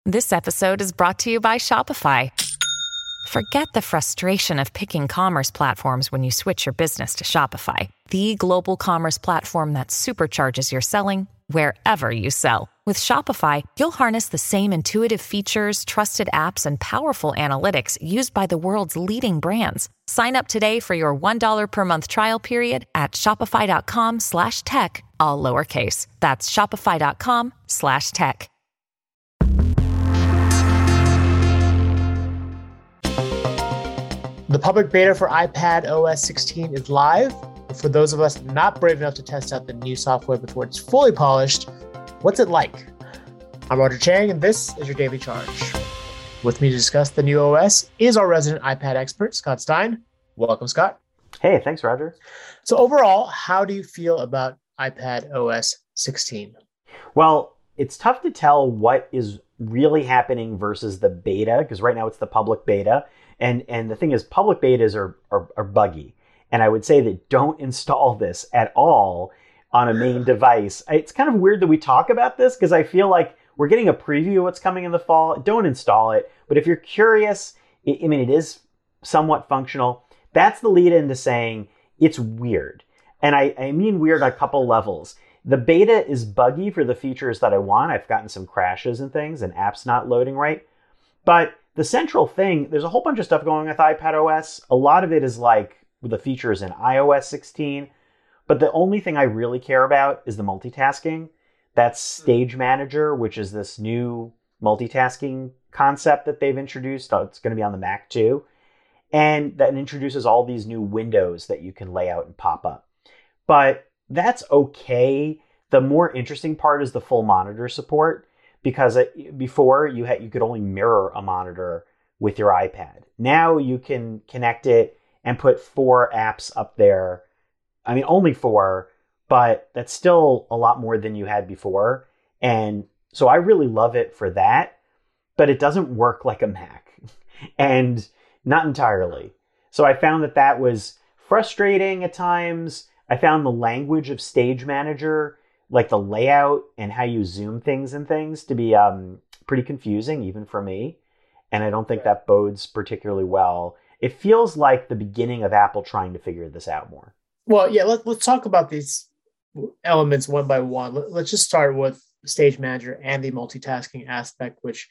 This episode is brought to you by Shopify. Forget the frustration of picking commerce platforms when you switch your business to Shopify, the global commerce platform that supercharges your selling wherever you sell. With Shopify, you'll harness the same intuitive features, trusted apps, and powerful analytics used by the world's leading brands. Sign up today for your $1 per month trial period at shopify.com/tech, all lowercase. That's shopify.com/tech. The public beta for iPad OS 16 is live. For those of us not brave enough to test out the new software before it's fully polished, what's it like? I'm Roger Chang, and this is your Daily Charge. With me to discuss the new OS is our resident iPad expert, Scott Stein. Welcome, Scott. Hey, thanks, Roger. So overall, how do you feel about iPad OS 16? Well, it's tough to tell what is really happening versus the beta, because right now it's the public beta. And the thing is, public betas are buggy. And I would say that don't install this at all on a main device. It's kind of weird that we talk about this because I feel like we're getting a preview of what's coming in the fall. Don't install it. But if you're curious, it is somewhat functional. That's the lead into saying it's weird. And I mean weird on a couple levels. The beta is buggy for the features that I want. I've gotten some crashes and things and apps not loading right. But the central thing, there's a whole bunch of stuff going on with iPad OS. A lot of it is like the features in iOS 16. But the only thing I really care about is the multitasking. That's Stage Manager, which is this new multitasking concept that they've introduced. It's going to be on the Mac too. And that introduces all these new windows that you can lay out and pop up. But that's okay. The more interesting part is the full monitor support. Because before you could only mirror a monitor with your iPad. Now you can connect it and put 4 apps up there. I mean, only 4, but that's still a lot more than you had before. And so I really love it for that, but it doesn't work like a Mac and not entirely. So I found that was frustrating at times. I found the language of Stage Manager, like the layout and how you zoom things and things, to be pretty confusing, even for me. And I don't think that bodes particularly well. It feels like the beginning of Apple trying to figure this out more. Well, yeah, let's talk about these elements one by one. Let's just start with Stage Manager and the multitasking aspect, which,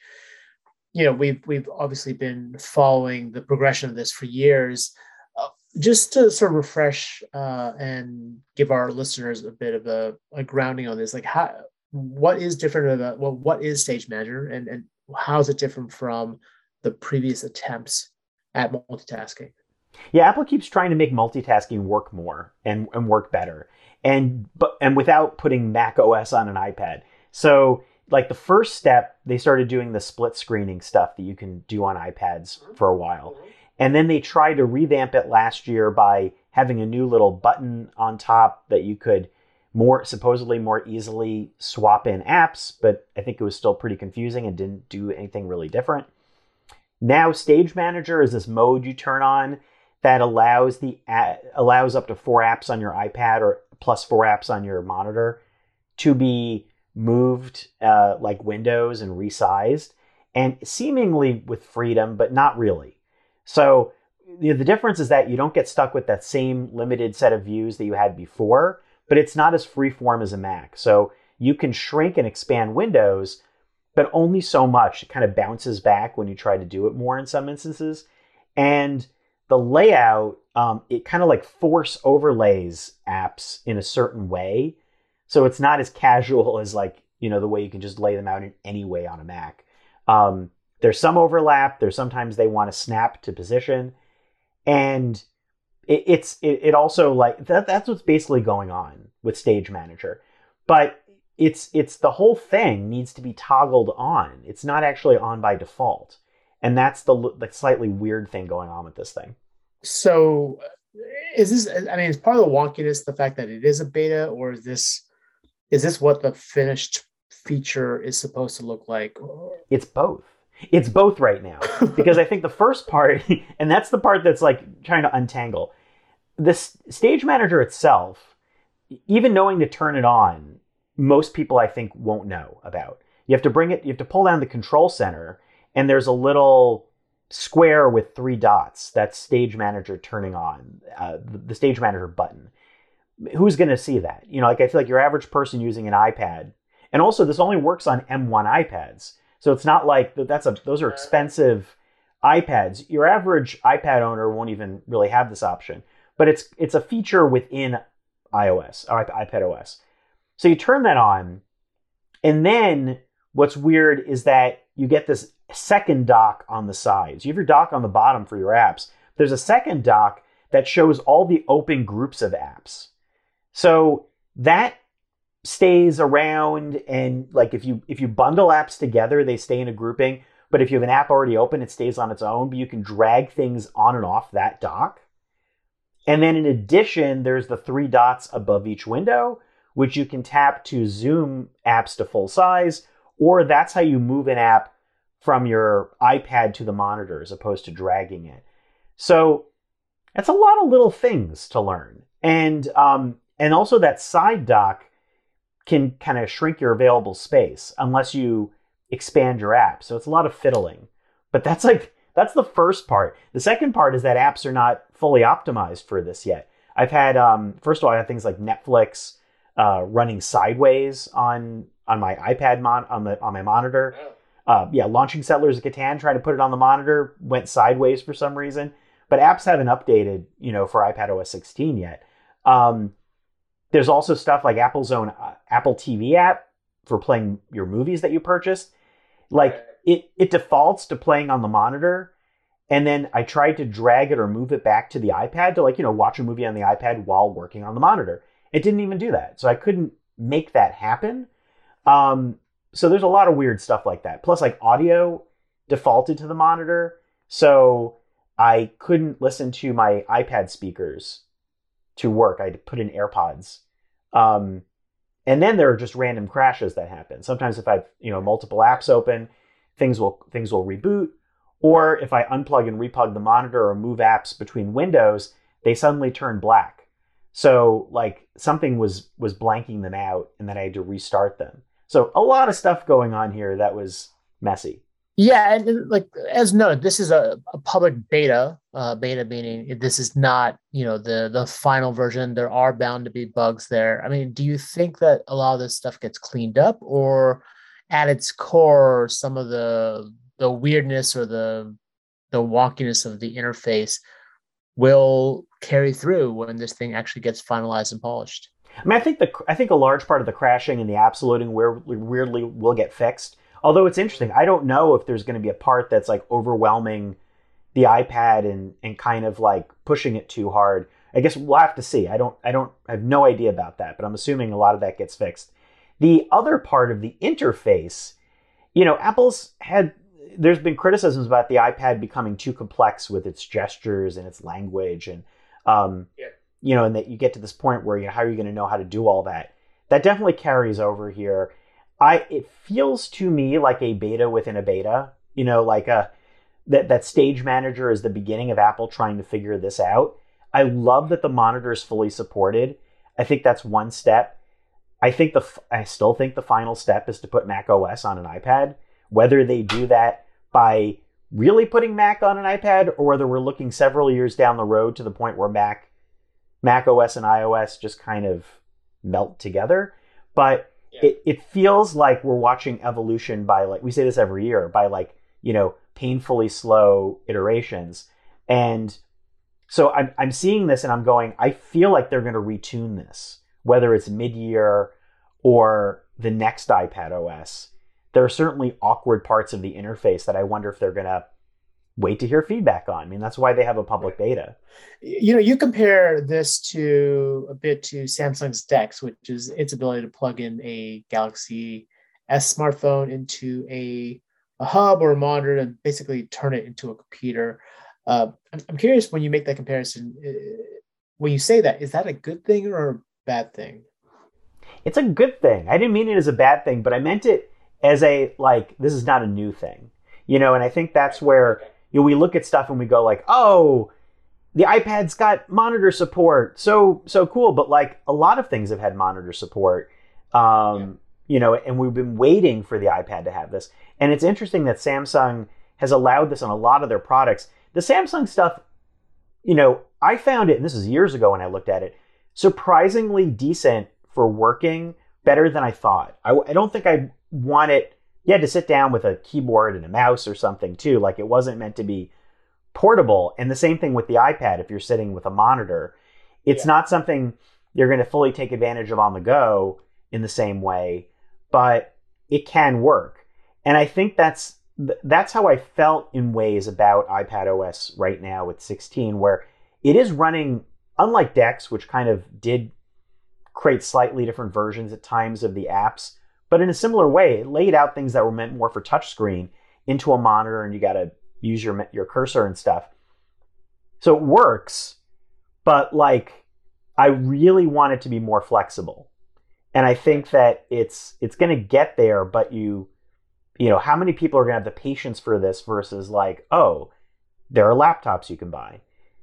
we've obviously been following the progression of this for years. Just to sort of refresh and give our listeners a bit of a grounding on this, like what is different about, what is Stage Manager and how is it different from the previous attempts at multitasking? Yeah, Apple keeps trying to make multitasking work more and work better, and without putting Mac OS on an iPad. So, like the first step, they started doing the split screening stuff that you can do on iPads for a while. And then they tried to revamp it last year by having a new little button on top that you could supposedly more easily swap in apps, but I think it was still pretty confusing and didn't do anything really different. Now Stage Manager is this mode you turn on that allows up to 4 apps on your iPad or plus 4 apps on your monitor to be moved like windows and resized, and seemingly with freedom, but not really. So the difference is that you don't get stuck with that same limited set of views that you had before, but it's not as freeform as a Mac. So you can shrink and expand windows, but only so much. It kind of bounces back when you try to do it more in some instances. And the layout, it kind of like force overlays apps in a certain way. So it's not as casual as the way you can just lay them out in any way on a Mac. There's some overlap. There's sometimes they want to snap to position. And it also like that's what's basically going on with Stage Manager. But it's the whole thing needs to be toggled on. It's not actually on by default. And that's the slightly weird thing going on with this thing. So is this, is part of the wonkiness the fact that it is a beta, or is this what the finished feature is supposed to look like? It's both. It's both right now. Because I think the first part, and that's the part that's like trying to untangle, this Stage Manager itself, even knowing to turn it on, most people I think won't know about. You have to pull down the control center, and there's a little square with 3 dots. That's Stage Manager turning on, the Stage Manager button. Who's going to see that? I feel like your average person using an iPad, and also this only works on M1 iPads. So it's not like those are expensive iPads. Your average iPad owner won't even really have this option, but it's a feature within iOS or iPad OS. So you turn that on, and then what's weird is that you get this second dock on the sides. You have your dock on the bottom for your apps. There's a second dock that shows all the open groups of apps. So that stays around, and like if you bundle apps together, they stay in a grouping. But if you have an app already open, it stays on its own. But you can drag things on and off that dock. And then in addition, there's the 3 dots above each window, which you can tap to zoom apps to full size, or that's how you move an app from your iPad to the monitor as opposed to dragging it. So that's a lot of little things to learn. And also that side dock can kind of shrink your available space unless you expand your app. So it's a lot of fiddling. But that's the first part. The second part is that apps are not fully optimized for this yet. I've had, first of all, I have things like Netflix running sideways on my iPad on my monitor. Launching Settlers of Catan, trying to put it on the monitor, went sideways for some reason. But apps haven't updated, for iPad OS 16 yet. There's also stuff like Apple's own Apple TV app for playing your movies that you purchased. Like it defaults to playing on the monitor. And then I tried to drag it or move it back to the iPad to watch a movie on the iPad while working on the monitor. It didn't even do that. So I couldn't make that happen. So there's a lot of weird stuff like that. Plus, like, audio defaulted to the monitor, so I couldn't listen to my iPad speakers to work. I had to put in AirPods. And then there are just random crashes that happen. Sometimes if I've multiple apps open, things will reboot. Or if I unplug and replug the monitor or move apps between windows, they suddenly turn black. So like something was blanking them out, and then I had to restart them. So a lot of stuff going on here that was messy. Yeah, and like as noted, this is a public beta. Beta meaning this is not the final version. There are bound to be bugs there. I mean, do you think that a lot of this stuff gets cleaned up, or at its core, some of the weirdness or the wonkiness of the interface will carry through when this thing actually gets finalized and polished? I mean, I think a large part of the crashing and the absoluting weirdly will get fixed. Although it's interesting, I don't know if there's going to be a part that's like overwhelming the iPad and kind of like pushing it too hard. I guess we'll have to see. I have no idea about that, but I'm assuming a lot of that gets fixed. The other part of the interface, there's been criticisms about the iPad becoming too complex with its gestures and its language, and and that you get to this point where how are you going to know how to do all that? That definitely carries over here. It feels to me like a beta within a beta. That Stage Manager is the beginning of Apple trying to figure this out. I love that the monitor is fully supported. I think that's one step. I still think the final step is to put Mac OS on an iPad. Whether they do that by really putting Mac on an iPad, or whether we're looking several years down the road to the point where Mac OS and iOS just kind of melt together. But it feels like we're watching evolution by, like, we say this every year, by painfully slow iterations. And so I'm seeing this and I'm going, I feel like they're going to retune this, whether it's mid-year or the next iPad OS. There are certainly awkward parts of the interface that I wonder if they're going to wait to hear feedback on. I mean, that's why they have a public beta. You compare this to Samsung's DeX, which is its ability to plug in a Galaxy S smartphone into a hub or a monitor and basically turn it into a computer. I'm curious, when you make that comparison, when you say that, is that a good thing or a bad thing? It's a good thing. I didn't mean it as a bad thing, but I meant it as this is not a new thing. And I think that's where we look at stuff and we go like, oh, the iPad's got monitor support. So cool. But like a lot of things have had monitor support. and we've been waiting for the iPad to have this. And it's interesting that Samsung has allowed this on a lot of their products. The Samsung stuff, I found it, and this is years ago when I looked at it, surprisingly decent for working, better than I thought. I don't think I want it. You had to sit down with a keyboard and a mouse or something too. Like, it wasn't meant to be portable. And the same thing with the iPad. If you're sitting with a monitor, it's not something you're going to fully take advantage of on the go in the same way, but it can work. And I think that's how I felt in ways about iPadOS right now with 16, where it is running, unlike DeX, which kind of did create slightly different versions at times of the apps, but in a similar way, it laid out things that were meant more for touchscreen into a monitor, and you got to use your cursor and stuff. So it works, but I really want it to be more flexible. And I think that it's going to get there, but how many people are going to have the patience for this versus there are laptops you can buy.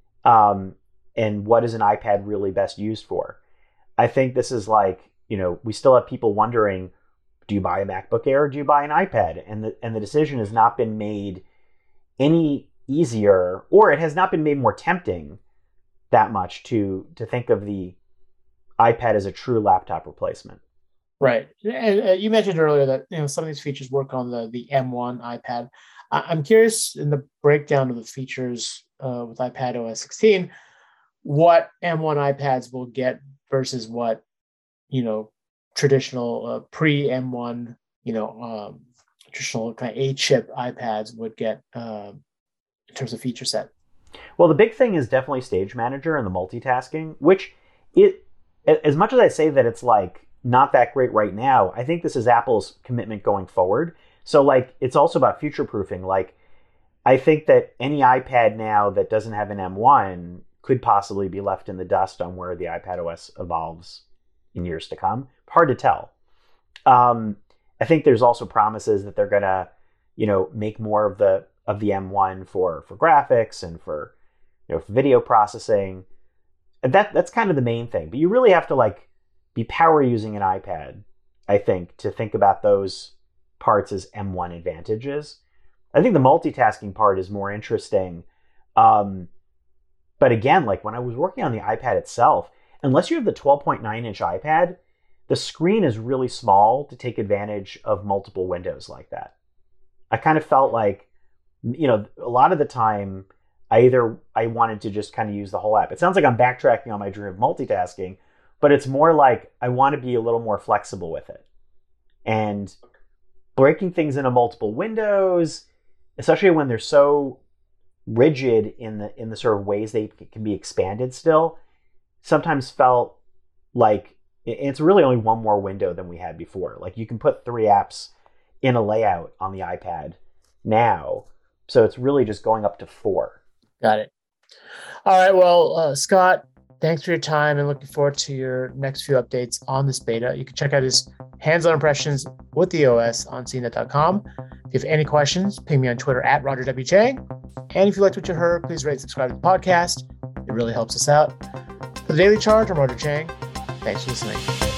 And what is an iPad really best used for? I think this is we still have people wondering, do you buy a MacBook Air or do you buy an iPad? And the decision has not been made any easier, or it has not been made more tempting that much to think of the iPad as a true laptop replacement. Right. And you mentioned earlier that some of these features work on the M1 iPad. I'm curious in the breakdown of the features with iPadOS 16, what M1 iPads will get versus what traditional pre-M1 traditional kind of A-chip iPads would get in terms of feature set. Well, the big thing is definitely Stage Manager and the multitasking, which as much as I say that it's not that great right now, I think this is Apple's commitment going forward. So it's also about future-proofing. I think that any iPad now that doesn't have an M1 could possibly be left in the dust on where the iPadOS evolves in years to come. Hard to tell. I think there's also promises that they're gonna, make more of the M1 for graphics and for video processing. And that's kind of the main thing. But you really have to be power using an iPad, I think, to think about those parts as M1 advantages. I think the multitasking part is more interesting. But again, when I was working on the iPad itself, unless you have the 12.9-inch iPad, the screen is really small to take advantage of multiple windows like that. I kind of felt a lot of the time, I wanted to just kind of use the whole app. It sounds like I'm backtracking on my dream of multitasking, but it's more I want to be a little more flexible with it. And breaking things into multiple windows, especially when they're so rigid in the sort of ways they can be expanded still, sometimes felt it's really only one more window than we had before. You can put 3 apps in a layout on the iPad now, so it's really just going up to 4. Got it. All right. Well, Scott, thanks for your time and looking forward to your next few updates on this beta. You can check out his hands-on impressions with the OS on CNET.com. If you have any questions, ping me on Twitter at Roger W. Chang. And if you liked what you heard, please rate and subscribe to the podcast. It really helps us out. For the Daily Charge, I'm Roger Chang. Thanks for listening.